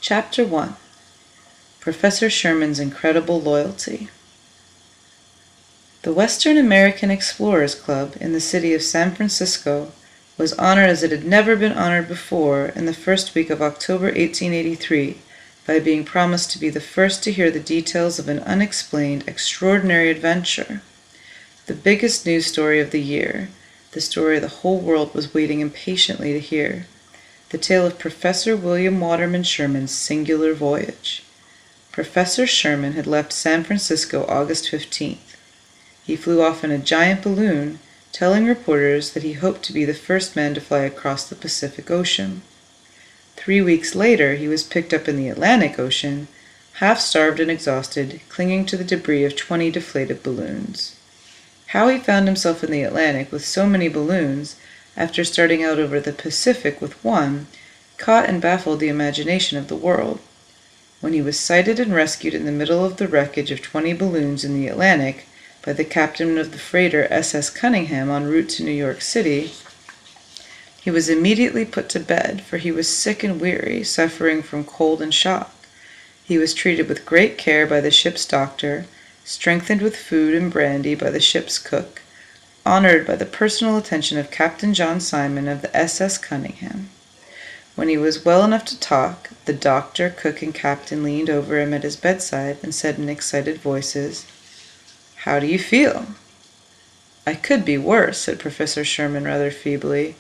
Chapter 1. Professor Sherman's Incredible Loyalty. The Western American Explorers Club in the city of San Francisco was honored as it had never been honored before in the first week of October 1883 by being promised to be the first to hear the details of an unexplained, extraordinary adventure. The biggest news story of the year, the story the whole world was waiting impatiently to hear. The tale of Professor William Waterman Sherman's singular voyage. Professor Sherman had left San Francisco August 15th. He flew off in a giant balloon, telling reporters that he hoped to be the first man to fly across the Pacific Ocean. 3 weeks later, he was picked up in the Atlantic Ocean, half-starved and exhausted, clinging to the debris of 20 deflated balloons. How he found himself in the Atlantic with so many balloons, after starting out over the Pacific with one, caught and baffled the imagination of the world. When he was sighted and rescued in the middle of the wreckage of 20 balloons in the Atlantic by the captain of the freighter SS Cunningham en route to New York City, he was immediately put to bed, for he was sick and weary, suffering from cold and shock. He was treated with great care by the ship's doctor, strengthened with food and brandy by the ship's cook, honored by the personal attention of Captain John Simon of the SS Cunningham. When he was well enough to talk, the doctor, cook, and captain leaned over him at his bedside and said in excited voices, "How do you feel?" "I could be worse," said Professor Sherman rather feebly.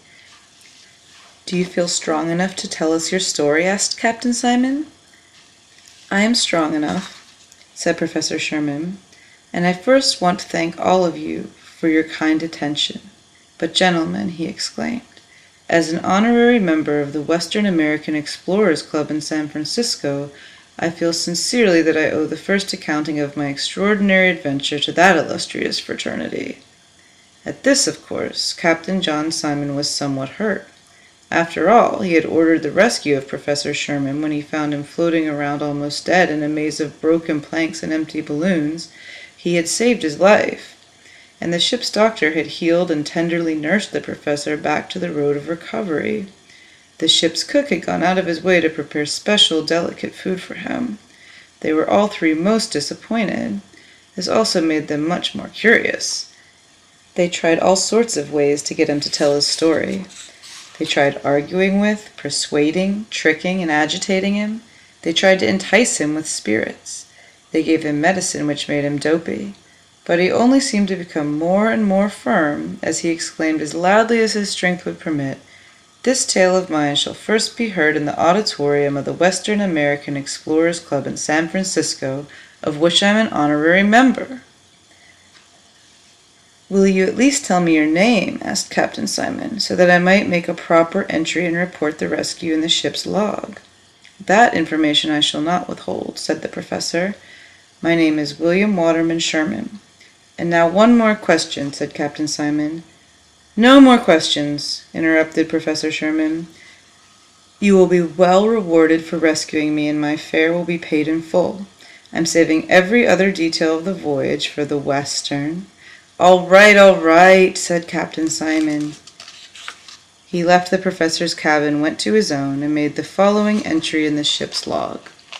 "Do you feel strong enough to tell us your story?" asked Captain Simon. "I am strong enough," said Professor Sherman, "and I first want to thank all of you for your kind attention. But gentlemen," he exclaimed, "as an honorary member of the Western American Explorers Club in San Francisco, I feel sincerely that I owe the first accounting of my extraordinary adventure to that illustrious fraternity." At this, of course, Captain John Simon was somewhat hurt. After all, he had ordered the rescue of Professor Sherman when he found him floating around almost dead in a maze of broken planks and empty balloons. He had saved his life, and the ship's doctor had healed and tenderly nursed the professor back to the road of recovery. The ship's cook had gone out of his way to prepare special delicate food for him. They were all three most disappointed. This also made them much more curious. They tried all sorts of ways to get him to tell his story. They tried arguing with, persuading, tricking, and agitating him. They tried to entice him with spirits. They gave him medicine which made him dopey. But he only seemed to become more and more firm as he exclaimed as loudly as his strength would permit, "This tale of mine shall first be heard in the auditorium of the Western American Explorers Club in San Francisco, of which I am an honorary member." "Will you at least tell me your name?" asked Captain Simon, "so that I might make a proper entry and report the rescue in the ship's log?" "That information I shall not withhold," said the professor. "My name is William Waterman Sherman." "And now one more question," said Captain Simon. "No more questions," interrupted Professor Sherman. "You will be well rewarded for rescuing me, and my fare will be paid in full. I'm saving every other detail of the voyage for the Western." All right," said Captain Simon. He left the professor's cabin, went to his own, and made the following entry in the ship's log.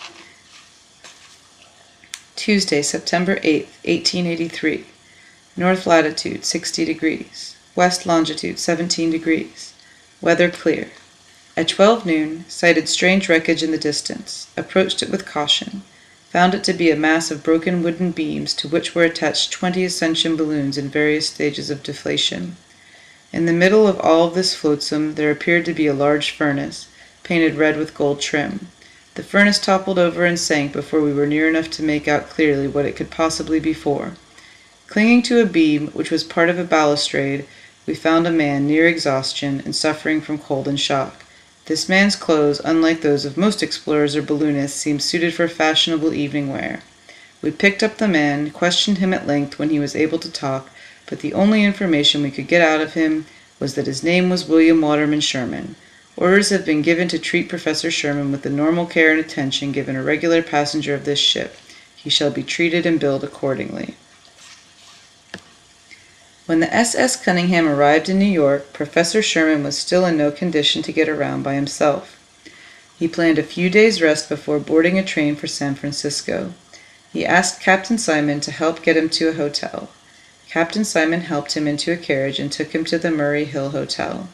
Tuesday, September 8th, 1883. North latitude 60 degrees. West longitude 17 degrees. Weather clear. At 12 noon, sighted strange wreckage in the distance. Approached it with caution. Found it to be a mass of broken wooden beams to which were attached 20 ascension balloons in various stages of deflation. In the middle of all of this flotsam there appeared to be a large furnace, painted red with gold trim. The furnace toppled over and sank before we were near enough to make out clearly what it could possibly be for. Clinging to a beam which was part of a balustrade, we found a man near exhaustion and suffering from cold and shock. This man's clothes, unlike those of most explorers or balloonists, seemed suited for fashionable evening wear. We picked up the man, questioned him at length when he was able to talk, but the only information we could get out of him was that his name was William Waterman Sherman. Orders have been given to treat Professor Sherman with the normal care and attention given a regular passenger of this ship. He shall be treated and billed accordingly. When the SS Cunningham arrived in New York, Professor Sherman was still in no condition to get around by himself. He planned a few days' rest before boarding a train for San Francisco. He asked Captain Simon to help get him to a hotel. Captain Simon helped him into a carriage and took him to the Murray Hill Hotel.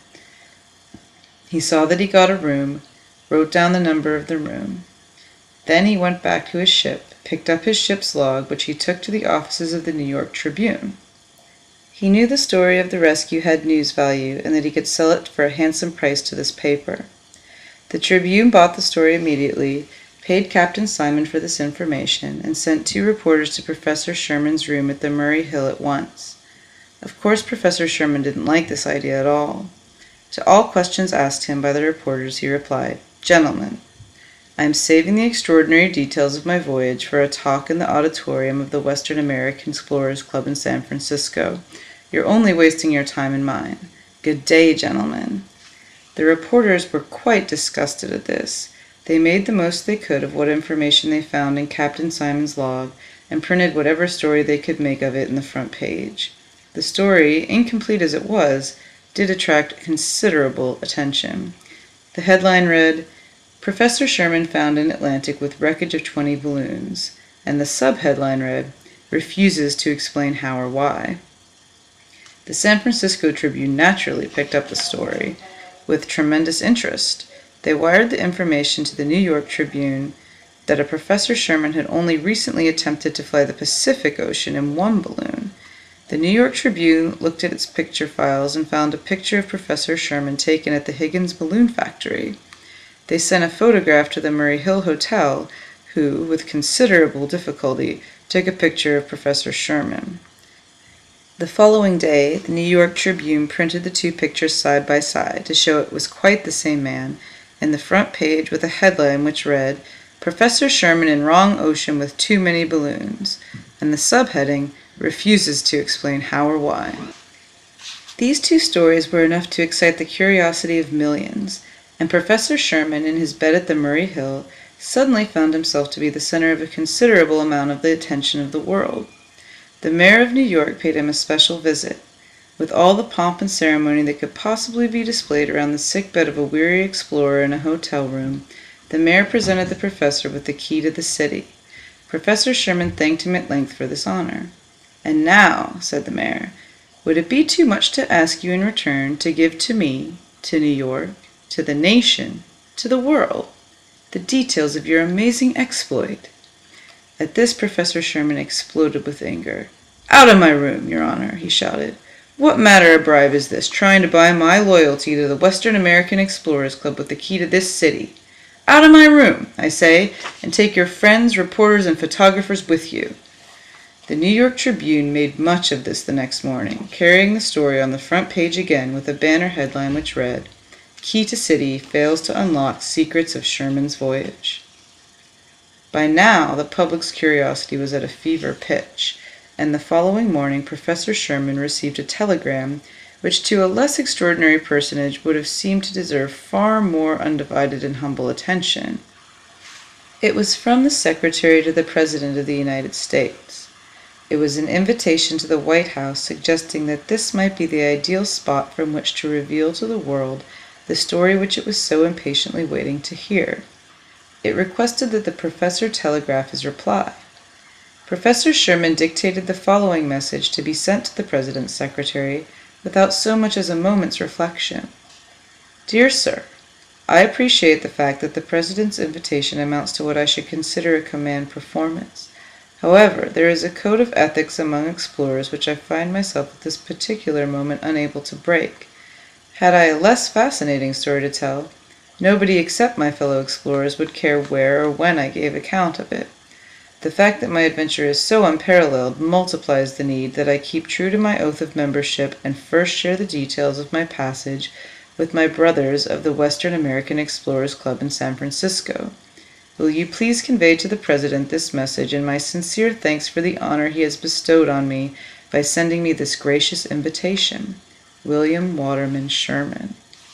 He saw that he got a room, wrote down the number of the room. Then he went back to his ship, picked up his ship's log, which he took to the offices of the New York Tribune. He knew the story of the rescue had news value and that he could sell it for a handsome price to this paper. The Tribune bought the story immediately, paid Captain Simon for this information, and sent 2 reporters to Professor Sherman's room at the Murray Hill at once. Of course, Professor Sherman didn't like this idea at all. To all questions asked him by the reporters, he replied, "Gentlemen, I am saving the extraordinary details of my voyage for a talk in the auditorium of the Western American Explorers Club in San Francisco. You're only wasting your time and mine. Good day, gentlemen." The reporters were quite disgusted at this. They made the most they could of what information they found in Captain Simon's log and printed whatever story they could make of it in the front page. The story, incomplete as it was, did attract considerable attention. The headline read, "Professor Sherman found in Atlantic with wreckage of 20 balloons," and the sub-headline read, "Refuses to explain how or why." The San Francisco Tribune naturally picked up the story with tremendous interest. They wired the information to the New York Tribune that a Professor Sherman had only recently attempted to fly the Pacific Ocean in 1 balloon. The New York Tribune looked at its picture files and found a picture of Professor Sherman taken at the Higgins Balloon Factory. They sent a photograph to the Murray Hill Hotel, who, with considerable difficulty, took a picture of Professor Sherman. The following day, the New York Tribune printed the 2 pictures side by side to show it was quite the same man, and the front page with a headline which read, "Professor Sherman in wrong ocean with too many balloons," and the subheading, "Refuses to explain how or why." These 2 stories were enough to excite the curiosity of millions, and Professor Sherman, in his bed at the Murray Hill, suddenly found himself to be the center of a considerable amount of the attention of the world. The mayor of New York paid him a special visit. With all the pomp and ceremony that could possibly be displayed around the sickbed of a weary explorer in a hotel room, the mayor presented the professor with the key to the city. Professor Sherman thanked him at length for this honor. "And now," said the mayor, "would it be too much to ask you in return to give to me, to New York, to the nation, to the world, the details of your amazing exploit?" At this, Professor Sherman exploded with anger. "Out of my room, Your Honor," he shouted. "What manner of bribe is this, trying to buy my loyalty to the Western American Explorers Club with the key to this city? Out of my room, I say, and take your friends, reporters, and photographers with you." The New York Tribune made much of this the next morning, carrying the story on the front page again with a banner headline which read, "Key to City Fails to Unlock Secrets of Sherman's Voyage." By now, the public's curiosity was at a fever pitch, and the following morning Professor Sherman received a telegram which to a less extraordinary personage would have seemed to deserve far more undivided and humble attention. It was from the Secretary to the President of the United States. It was an invitation to the White House suggesting that this might be the ideal spot from which to reveal to the world the story which it was so impatiently waiting to hear. It requested that the professor telegraph his reply. Professor Sherman dictated the following message to be sent to the President's Secretary without so much as a moment's reflection. "Dear Sir, I appreciate the fact that the President's invitation amounts to what I should consider a command performance. However, there is a code of ethics among explorers which I find myself at this particular moment unable to break. Had I a less fascinating story to tell, nobody except my fellow explorers would care where or when I gave account of it. The fact that my adventure is so unparalleled multiplies the need that I keep true to my oath of membership and first share the details of my passage with my brothers of the Western American Explorers Club in San Francisco. Will you please convey to the President this message and my sincere thanks for the honor he has bestowed on me by sending me this gracious invitation? William Waterman Sherman."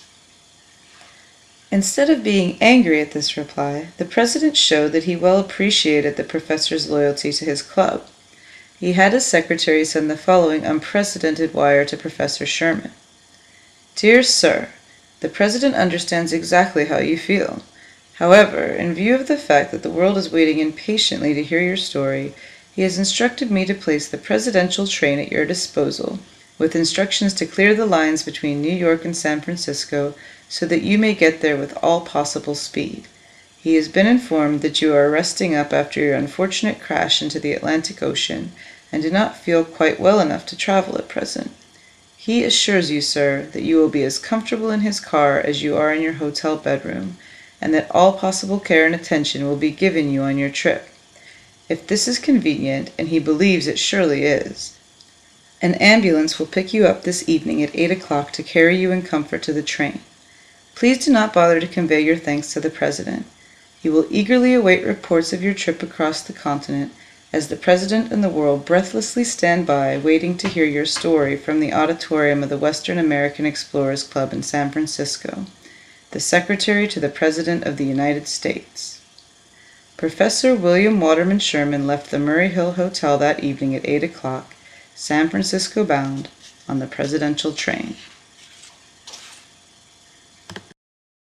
Instead of being angry at this reply, the President showed that he well appreciated the professor's loyalty to his club. He had his secretary send the following unprecedented wire to Professor Sherman. "Dear Sir, the President understands exactly how you feel. However, in view of the fact that the world is waiting impatiently to hear your story, he has instructed me to place the presidential train at your disposal, with instructions to clear the lines between New York and San Francisco so that you may get there with all possible speed. He has been informed that you are resting up after your unfortunate crash into the Atlantic Ocean and do not feel quite well enough to travel at present. He assures you, sir, that you will be as comfortable in his car as you are in your hotel bedroom, and that all possible care and attention will be given you on your trip. If this is convenient, and he believes it surely is, an ambulance will pick you up this evening at 8 o'clock to carry you in comfort to the train. Please do not bother to convey your thanks to the President. He will eagerly await reports of your trip across the continent, as the President and the world breathlessly stand by, waiting to hear your story from the auditorium of the Western American Explorers Club in San Francisco. The Secretary to the President of the United States. Professor William Waterman Sherman left the Murray Hill Hotel that evening at 8 o'clock, San Francisco bound, on the presidential train.